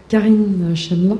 Karine Chemla.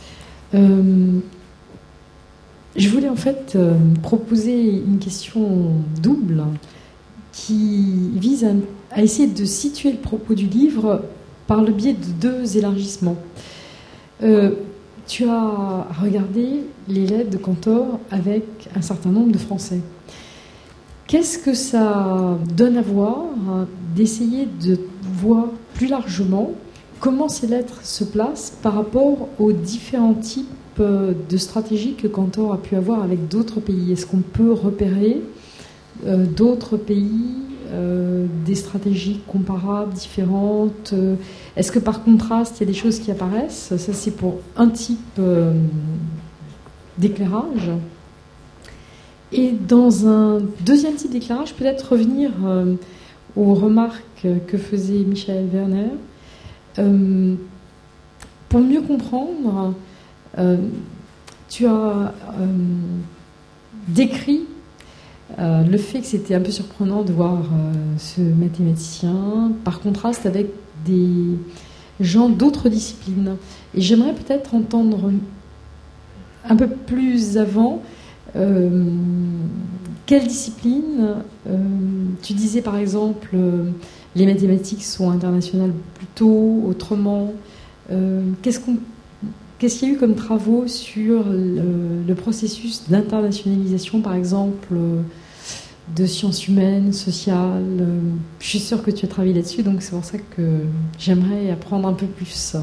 Je voulais en fait proposer une question double qui vise à essayer de situer le propos du livre par le biais de deux élargissements. Tu as regardé les lettres de Cantor avec un certain nombre de Français. Qu'est-ce que ça donne à voir d'essayer de voir plus largement comment ces lettres se placent par rapport aux différents types de stratégies que Cantor a pu avoir avec d'autres pays? Est-ce qu'on peut repérer d'autres pays, des stratégies comparables, différentes? Est-ce que par contraste, il y a des choses qui apparaissent? Ça, c'est pour un type d'éclairage. Et dans un deuxième type d'éclairage, peut-être revenir aux remarques que faisait Michael Werner. Pour mieux comprendre, tu as décrit le fait que c'était un peu surprenant de voir ce mathématicien par contraste avec des gens d'autres disciplines. Et j'aimerais peut-être entendre un peu plus avant quelle discipline tu disais par exemple les mathématiques sont internationales plutôt autrement. Qu'est-ce qu'il y a eu comme travaux sur le processus d'internationalisation, par exemple, de sciences humaines, sociales? Je suis sûre que tu as travaillé là-dessus, donc c'est pour ça que j'aimerais apprendre un peu plus.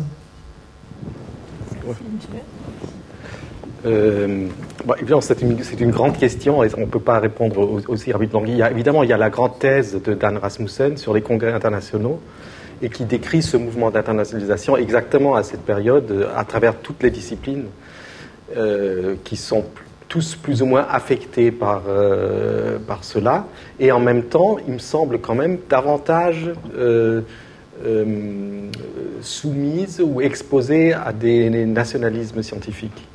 Évidemment, c'est une grande question et on ne peut pas répondre aussi rapidement. Il y a la grande thèse de Dan Rasmussen sur les congrès internationaux et qui décrit ce mouvement d'internationalisation exactement à cette période, à travers toutes les disciplines qui sont tous plus ou moins affectés par cela. Et en même temps, il me semble quand même davantage soumise ou exposée à des nationalismes scientifiques.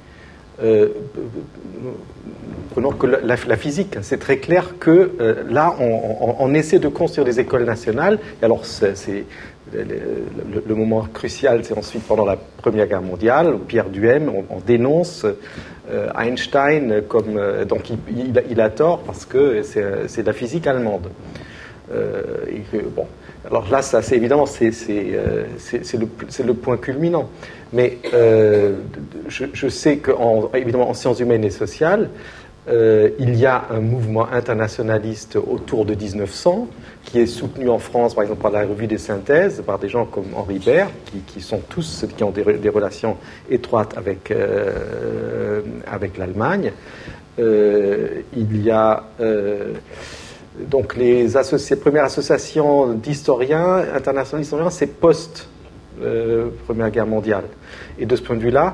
Prenons que la physique, c'est très clair que là, on essaie de construire des écoles nationales. Et alors, c'est le moment crucial, c'est ensuite pendant la Première Guerre mondiale, où Pierre Duhem, on dénonce Einstein comme... donc, il a tort parce que c'est la physique allemande. Et que, bon, alors là, ça, c'est évidemment, c'est le point culminant. Mais je sais évidemment, en sciences humaines et sociales, il y a un mouvement internationaliste autour de 1900 qui est soutenu en France, par exemple, par la Revue des Synthèses, par des gens comme Henri Baird, qui sont tous qui ont des relations étroites avec l'Allemagne. Il y a donc les premières associations d'historiens, internationaux d'historiens, c'est post-Première Guerre mondiale. Et de ce point de vue-là,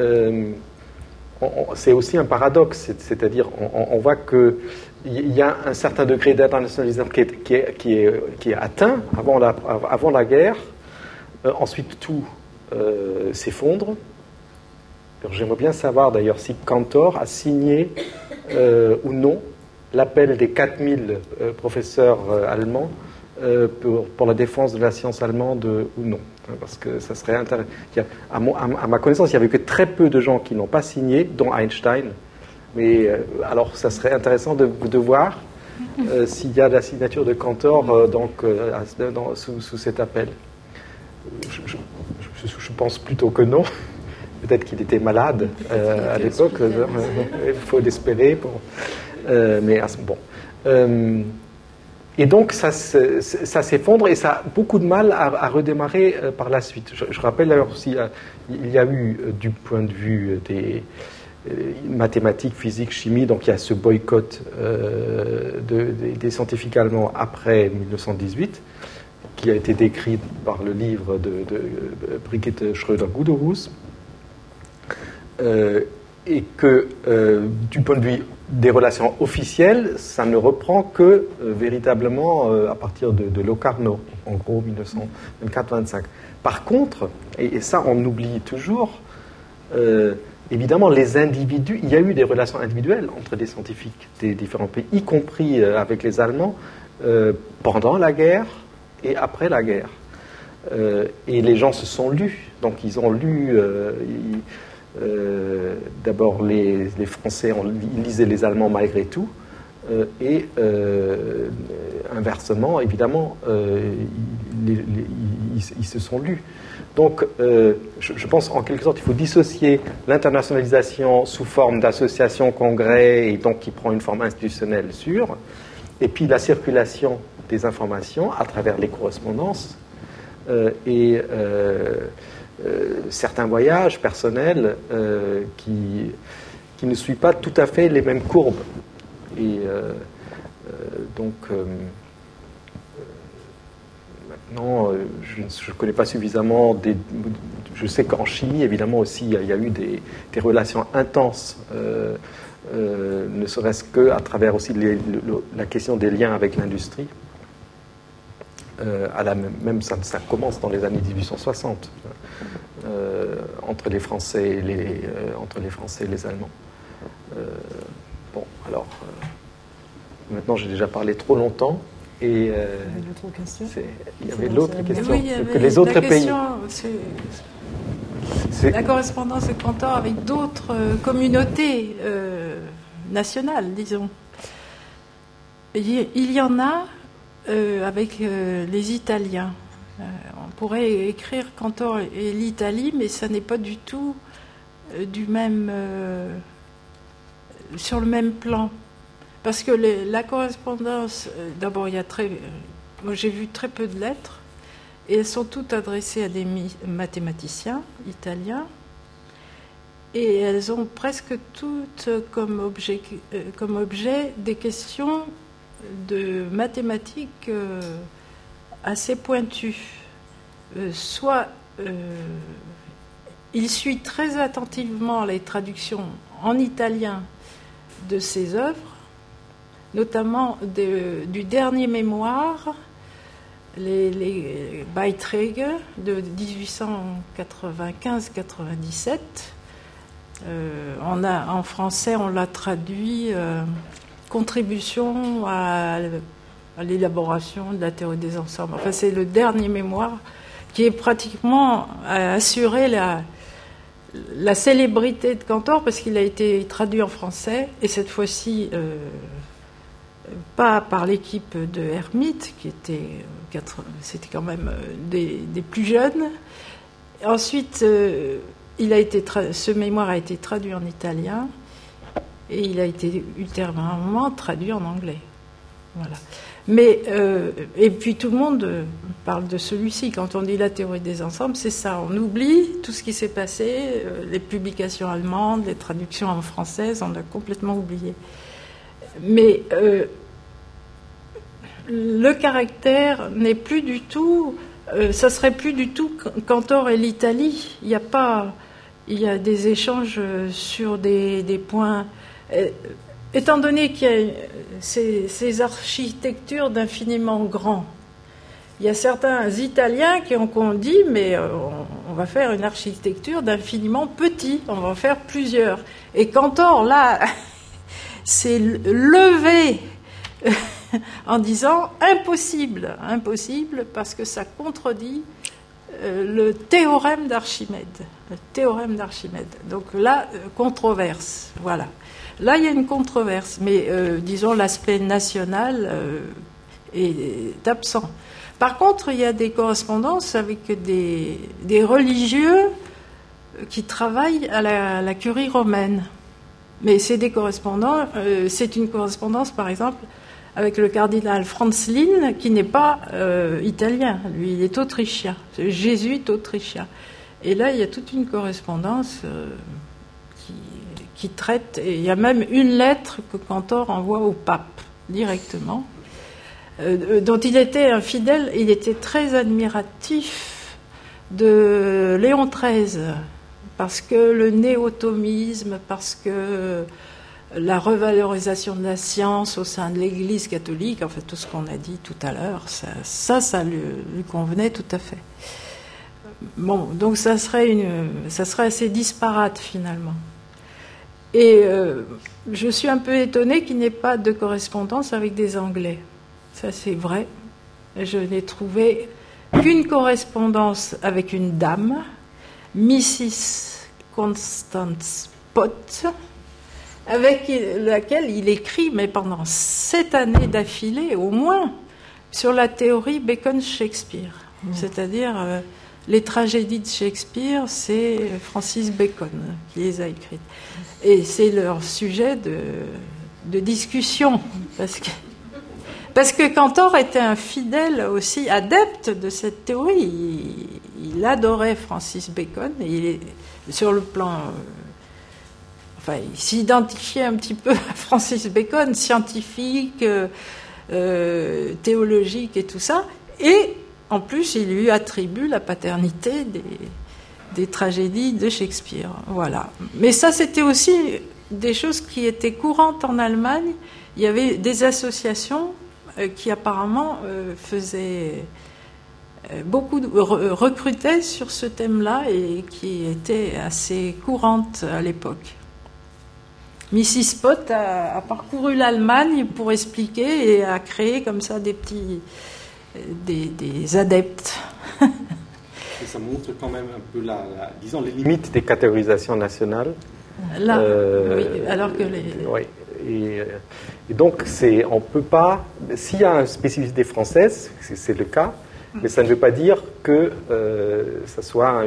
c'est aussi un paradoxe, c'est-à-dire on voit qu'il y a un certain degré d'internationalisation qui est atteint avant la guerre. Ensuite, tout s'effondre. Alors, j'aimerais bien savoir d'ailleurs si Cantor a signé ou non l'appel des 4000 professeurs allemands pour la défense de la science allemande ou non. Parce que ça serait intéressant. À ma connaissance, il n'y avait que très peu de gens qui n'ont pas signé, dont Einstein. Mais alors, ça serait intéressant de voir s'il y a la signature de Cantor sous cet appel. Je pense plutôt que non. Peut-être qu'il était malade à l'époque. Il faut l'espérer. Bon. Mais bon. Et donc, ça s'effondre et ça a beaucoup de mal à redémarrer par la suite. Je rappelle d'ailleurs aussi, il y a eu, du point de vue des mathématiques, physique, chimie, donc il y a ce boycott des scientifiques allemands après 1918, qui a été décrit par le livre de Brigitte Schröder-Guderus, et que, du point de vue des relations officielles, ça ne reprend que véritablement à partir de Locarno, en gros 1924-25. Par contre, et ça on oublie toujours, évidemment les individus, il y a eu des relations individuelles entre des scientifiques des différents pays, y compris avec les Allemands, pendant la guerre et après la guerre. Et les gens se sont lus. Donc ils ont lu... d'abord, les Français ils lisaient les Allemands malgré tout. Et inversement, évidemment, ils se sont lus. Donc, je pense en quelque sorte il faut dissocier l'internationalisation sous forme d'association, congrès, et donc qui prend une forme institutionnelle sûre, et puis la circulation des informations à travers les correspondances et certains voyages personnels qui ne suivent pas tout à fait les mêmes courbes. Et donc, maintenant, je ne connais pas suffisamment. Je sais qu'en chimie, évidemment, aussi, il y a eu des relations intenses, ne serait-ce qu'à travers aussi la question des liens avec l'industrie. Même ça commence dans les années 1860, entre les Français et les Allemands. Bon, alors, maintenant j'ai déjà parlé trop longtemps et il y avait l'autre question, oui, que les autres pays. La correspondance de Cantor avec d'autres communautés nationales, disons. Il y en a avec les Italiens. On pourrait écrire Cantor et l'Italie, mais ça n'est pas du tout sur le même plan. Parce que la correspondance, d'abord, moi j'ai vu très peu de lettres, et elles sont toutes adressées à des mathématiciens italiens, et elles ont presque toutes comme objet des questions de mathématiques assez pointues. Soit il suit très attentivement les traductions en italien de ses œuvres, notamment du dernier mémoire, les Beiträge de 1895-97. En français, on l'a traduit contribution à l'élaboration de la théorie des ensembles. Enfin, c'est le dernier mémoire qui est pratiquement assuré la célébrité de Cantor, parce qu'il a été traduit en français, et cette fois-ci pas par l'équipe de Hermite, c'était quand même des plus jeunes. Ensuite, ce mémoire a été traduit en italien, et il a été ultérieurement traduit en anglais. Voilà. Mais, et puis tout le monde parle de celui-ci. Quand on dit la théorie des ensembles, c'est ça. On oublie tout ce qui s'est passé, les publications allemandes, les traductions en française, on a complètement oublié. Mais le caractère n'est plus du tout... ça serait plus du tout Cantor et l'Italie. Il y a des échanges sur des points... étant donné qu'il y a ces architectures d'infiniment grand, il y a certains Italiens qui ont dit, mais on va faire une architecture d'infiniment petit, on va en faire plusieurs. Et Cantor, là, s'est levé en disant impossible, parce que ça contredit le théorème d'Archimède. Donc là, controverse, voilà. Là, il y a une controverse, mais disons l'aspect national est absent. Par contre, il y a des correspondances avec des religieux qui travaillent à la curie romaine. Mais c'est des correspondants. C'est une correspondance, par exemple, avec le cardinal Franzlin, qui n'est pas italien. Lui, il est autrichien, c'est jésuite autrichien. Et là, il y a toute une correspondance qui traite, et il y a même une lettre que Cantor envoie au pape directement, dont il était un fidèle. Il était très admiratif de Léon XIII, parce que le néo-thomisme, parce que la revalorisation de la science au sein de l'Église catholique, en fait tout ce qu'on a dit tout à l'heure, ça lui convenait tout à fait. Bon, donc ça serait assez disparate finalement. Et je suis un peu étonnée qu'il n'y ait pas de correspondance avec des Anglais. Ça, c'est vrai. Je n'ai trouvé qu'une correspondance avec une dame, Mrs. Constance Pott, avec laquelle il écrit, mais pendant 7 années d'affilée au moins, sur la théorie Bacon-Shakespeare. C'est-à-dire, les tragédies de Shakespeare, c'est Francis Bacon qui les a écrites. Et c'est leur sujet de discussion, parce que Cantor était un fidèle aussi adepte de cette théorie. Il adorait Francis Bacon, et il est sur le plan... il s'identifiait un petit peu à Francis Bacon, scientifique, théologique et tout ça. Et en plus, il lui attribue la paternité des tragédies de Shakespeare. Voilà. Mais ça, c'était aussi des choses qui étaient courantes en Allemagne. Il y avait des associations qui apparemment recrutaient sur ce thème-là et qui étaient assez courantes à l'époque. Mrs. Pott a parcouru l'Allemagne pour expliquer et a créé comme ça des adeptes. Et ça montre quand même un peu disons les limites des catégorisations nationales. Là, oui, alors que oui. Et donc, on peut pas... S'il y a une spécificité française, c'est le cas, mais ça ne veut pas dire que ça soit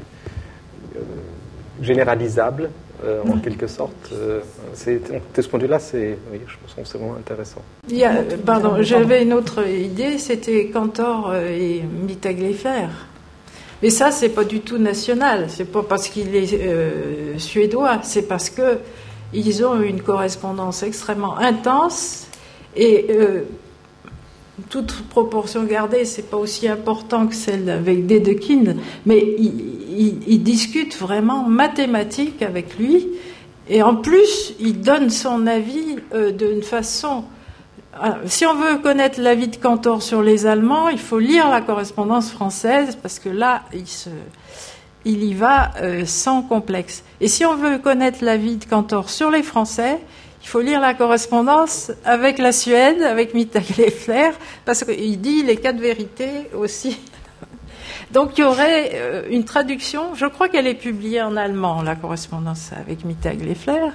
généralisable, en quelque sorte. De ce point de vue-là, oui, je pense que c'est vraiment intéressant. J'avais une autre idée, c'était Cantor et Mittag-Leffler. Mais ça, c'est pas du tout national. C'est pas parce qu'il est suédois, c'est parce que ils ont une correspondance extrêmement intense et toute proportion gardée, c'est pas aussi important que celle avec Dedekind, mais ils discutent vraiment mathématiques avec lui et en plus, il donne son avis d'une façon... Si on veut connaître l'avis de Cantor sur les Allemands, il faut lire la correspondance française parce que là, il y va sans complexe. Et si on veut connaître l'avis de Cantor sur les Français, il faut lire la correspondance avec la Suède, avec Mittag-Leffler, parce qu'il dit les 4 vérités aussi. Donc il y aurait une traduction, je crois qu'elle est publiée en allemand, la correspondance avec Mittag-Leffler.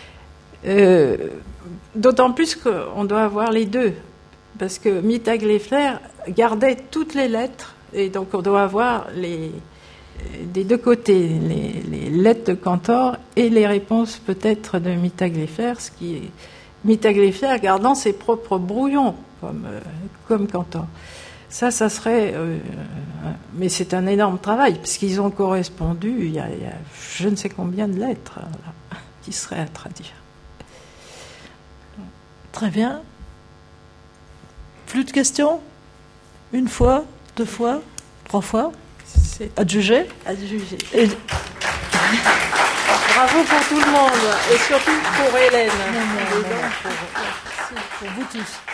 D'autant plus qu'on doit avoir les deux, parce que Mittag-Leffler gardait toutes les lettres, et donc on doit avoir des deux côtés, les lettres de Cantor et les réponses peut-être de Mittag-Leffler, Mittag-Leffler gardant ses propres brouillons, comme Cantor. Ça serait... mais c'est un énorme travail, parce qu'ils ont correspondu, il y a je ne sais combien de lettres là, qui seraient à traduire. Très bien. Plus de questions ? 1 fois, 2 fois, 3 fois ? Adjugé ? Adjugé. Et... Bravo pour tout le monde, et surtout pour Hélène. Pour vous tous.